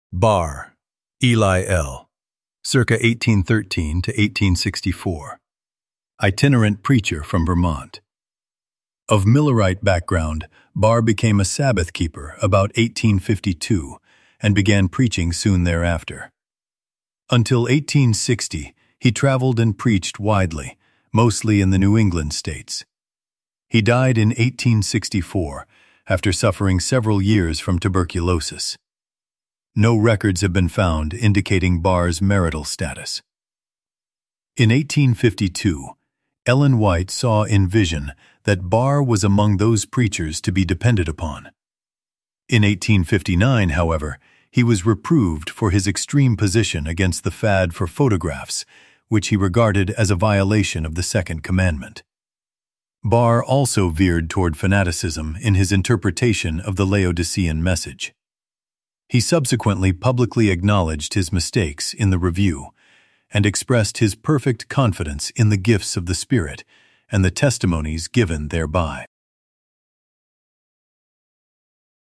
Barr, Eli L., circa 1813 to 1864. Itinerant preacher from Vermont. Of Millerite background, Barr became a Sabbath keeper about 1852 and began preaching soon thereafter. Until 1860, he traveled and preached widely, mostly in the New England states. He died in 1864 after suffering several years from tuberculosis. No records have been found indicating Barr's marital status. In 1852, Ellen White saw in vision that Barr was among those preachers to be depended upon. In 1859, however, he was reproved for his extreme position against the fad for photographs, which he regarded as a violation of the Second Commandment. Barr also veered toward fanaticism in his interpretation of the Laodicean message. He subsequently publicly acknowledged his mistakes in the review and expressed his perfect confidence in the gifts of the Spirit and the testimonies given thereby.